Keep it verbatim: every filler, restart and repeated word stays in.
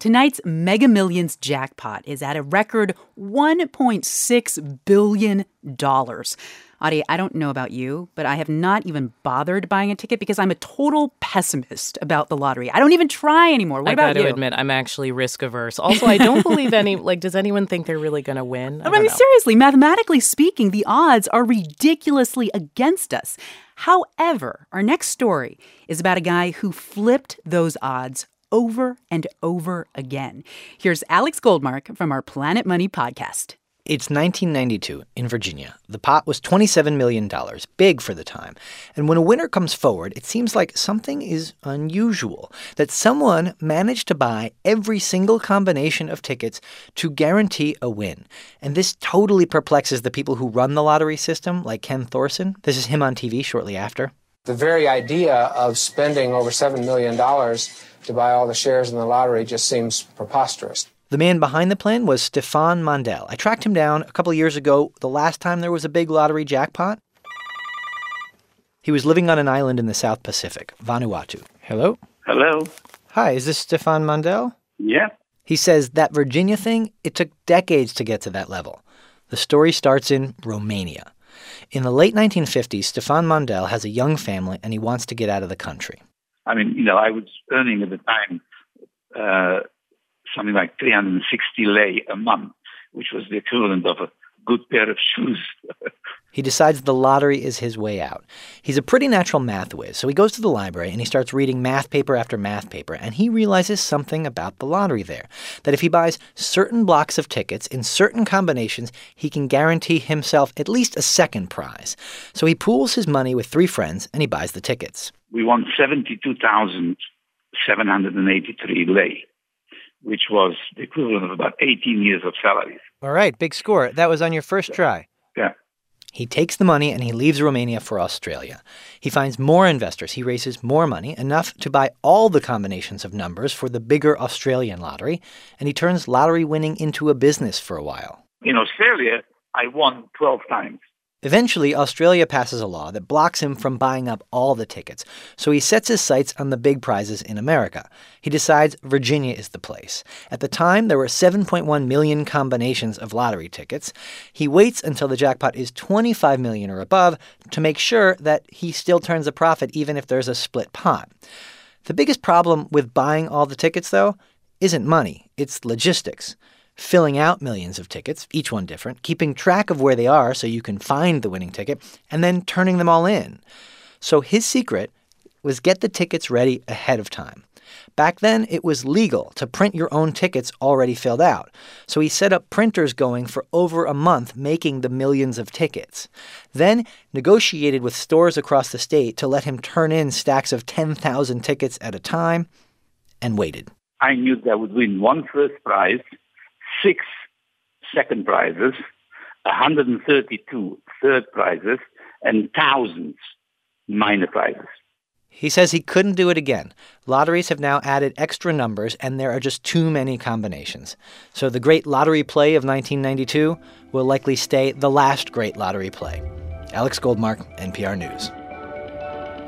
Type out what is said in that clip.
Tonight's Mega Millions jackpot is at a record one point six billion dollars. Audie, I don't know about you, but I have not even bothered buying a ticket because I'm a total pessimist about the lottery. I don't even try anymore. What I about you? I got to admit, I'm actually risk averse. Also, I don't believe any, like, does anyone think they're really going to win? I, I mean, know. seriously, mathematically speaking, the odds are ridiculously against us. However, our next story is about a guy who flipped those odds over and over again. Here's Alex Goldmark from our Planet Money podcast. It's nineteen ninety-two in Virginia. The pot was twenty-seven million dollars, big for the time. And when a winner comes forward, it seems like something is unusual, that someone managed to buy every single combination of tickets to guarantee a win. And this totally perplexes the people who run the lottery system, like Ken Thorson. This is him on T V shortly after. The very idea of spending over seven million dollars to buy all the shares in the lottery just seems preposterous. The man behind the plan was Stefan Mondell. I tracked him down a couple of years ago, the last time there was a big lottery jackpot. He was living on an island in the South Pacific, Vanuatu. Hello? Hello. Hi, is this Stefan Mondell? Yeah. He says that Virginia thing, it took decades to get to that level. The story starts in Romania. In the late nineteen fifties, Stefan Mondell has a young family and he wants to get out of the country. I mean, you know, I was earning at the time uh, something like three hundred sixty lei a month, which was the equivalent of a good pair of shoes. He decides the lottery is his way out. He's a pretty natural math whiz, so he goes to the library and he starts reading math paper after math paper, and he realizes something about the lottery there, that if he buys certain blocks of tickets in certain combinations, he can guarantee himself at least a second prize. So he pools his money with three friends and he buys the tickets. We won seventy-two thousand seven hundred eighty-three lei, which was the equivalent of about eighteen years of salaries. All right, big score. That was on your first try. Yeah. He takes the money and he leaves Romania for Australia. He finds more investors. He raises more money, enough to buy all the combinations of numbers for the bigger Australian lottery, and he turns lottery winning into a business for a while. In Australia, I won twelve times. Eventually, Australia passes a law that blocks him from buying up all the tickets, so he sets his sights on the big prizes in America. He decides Virginia is the place. At the time, there were seven point one million combinations of lottery tickets. He waits until the jackpot is twenty-five million or above to make sure that he still turns a profit even if there's a split pot. The biggest problem with buying all the tickets, though, isn't money. It's logistics. Filling out millions of tickets, each one different, keeping track of where they are so you can find the winning ticket, and then turning them all in. So his secret was get the tickets ready ahead of time. Back then, it was legal to print your own tickets already filled out. So he set up printers going for over a month making the millions of tickets. Then negotiated with stores across the state to let him turn in stacks of ten thousand tickets at a time, and waited. I knew that I would win one first prize, six second prizes, one hundred thirty-two third prizes, and thousands minor prizes. He says he couldn't do it again. Lotteries have now added extra numbers, and there are just too many combinations. So the great lottery play of nineteen ninety-two will likely stay the last great lottery play. Alex Goldmark, N P R News.